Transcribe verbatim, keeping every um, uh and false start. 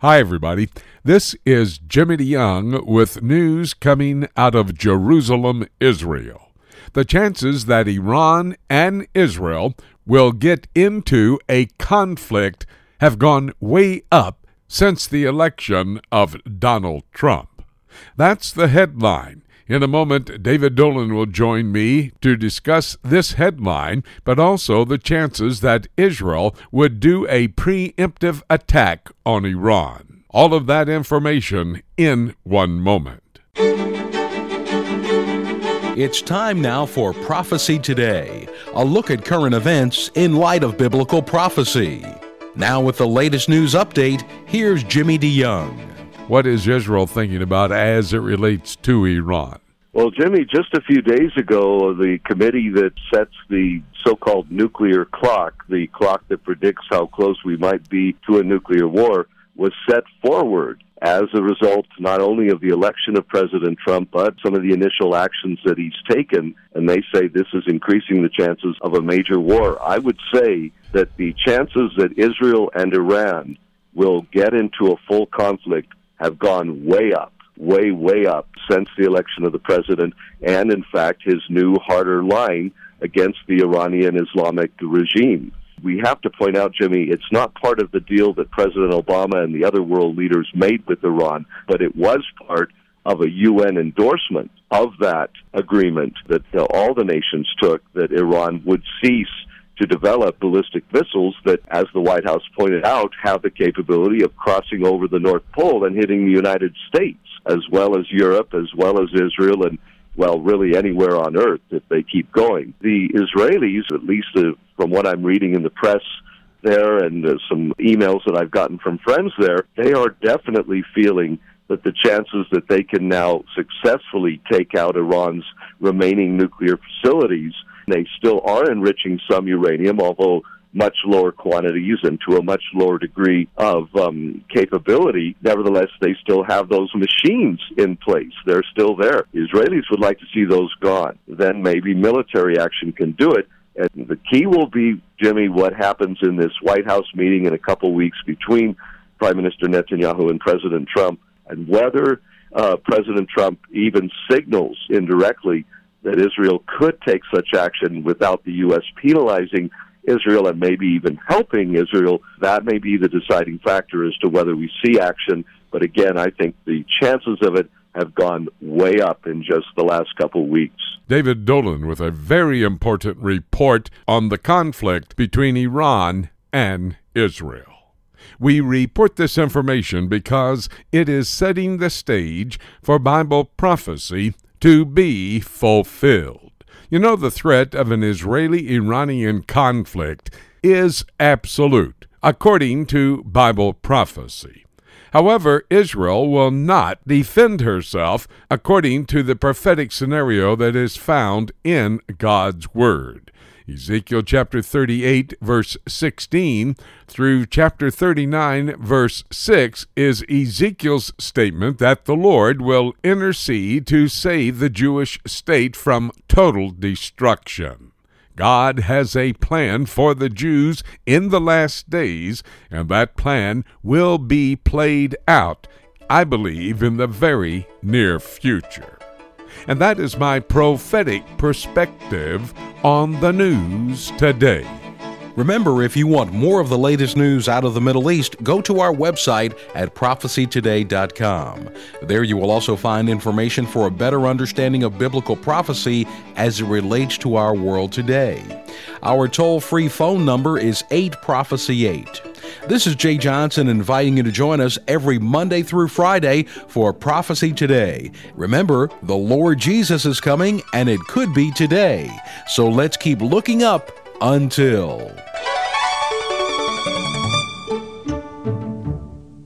Hi, everybody. This is Jimmy DeYoung with news coming out of Jerusalem, Israel. The chances that Iran and Israel will get into a conflict have gone way up since the election of Donald Trump. That's the headline. In a moment, David Dolan will join me to discuss this headline, but also the chances that Israel would do a preemptive attack on Iran. All of that information in one moment. It's time now for Prophecy Today, a look at current events in light of biblical prophecy. Now with the latest news update, here's Jimmy DeYoung. What is Israel thinking about as it relates to Iran? Well, Jimmy, just a few days ago, the committee that sets the so-called nuclear clock, the clock that predicts how close we might be to a nuclear war, was set forward as a result not only of the election of President Trump, but some of the initial actions that he's taken, and they say this is increasing the chances of a major war. I would say that the chances that Israel and Iran will get into a full conflict have gone way up, way, way up since the election of the president and, in fact, his new harder line against the Iranian Islamic regime. We have to point out, Jimmy, it's not part of the deal that President Obama and the other world leaders made with Iran, but it was part of a U N endorsement of that agreement that uh, all the nations took, that Iran would cease to develop ballistic missiles that, as the White House pointed out, have the capability of crossing over the North Pole and hitting the United States, as well as Europe, as well as Israel, and, well, really anywhere on Earth if they keep going. The Israelis, at least uh, from what I'm reading in the press there and uh, some emails that I've gotten from friends there, they are definitely feeling that the chances that they can now successfully take out Iran's remaining nuclear facilities. They still are enriching some uranium, although much lower quantities and to a much lower degree of um, capability. Nevertheless, they still have those machines in place. They're still there. The Israelis would like to see those gone. Then maybe military action can do it. And the key will be, Jimmy, what happens in this White House meeting in a couple weeks between Prime Minister Netanyahu and President Trump, and whether uh, President Trump even signals indirectly that Israel could take such action without the U S penalizing Israel and maybe even helping Israel. That may be the deciding factor as to whether we see action. But again, I think the chances of it have gone way up in just the last couple weeks. David Dolan with a very important report on the conflict between Iran and Israel. We report this information because it is setting the stage for Bible prophecy to be fulfilled. You know, the threat of an Israeli-Iranian conflict is absolute, according to Bible prophecy. However, Israel will not defend herself according to the prophetic scenario that is found in God's Word. Ezekiel chapter thirty-eight, verse sixteen, through chapter thirty-nine, verse six, is Ezekiel's statement that the Lord will intercede to save the Jewish state from total destruction. God has a plan for the Jews in the last days, and that plan will be played out, I believe, in the very near future. And that is my prophetic perspective on the news today. Remember, if you want more of the latest news out of the Middle East, go to our website at prophecy today dot com. There you will also find information for a better understanding of biblical prophecy as it relates to our world today. Our toll-free phone number is eight prophecy eight. This is Jay Johnson inviting you to join us every Monday through Friday for Prophecy Today. Remember, the Lord Jesus is coming, and it could be today. So let's keep looking up until...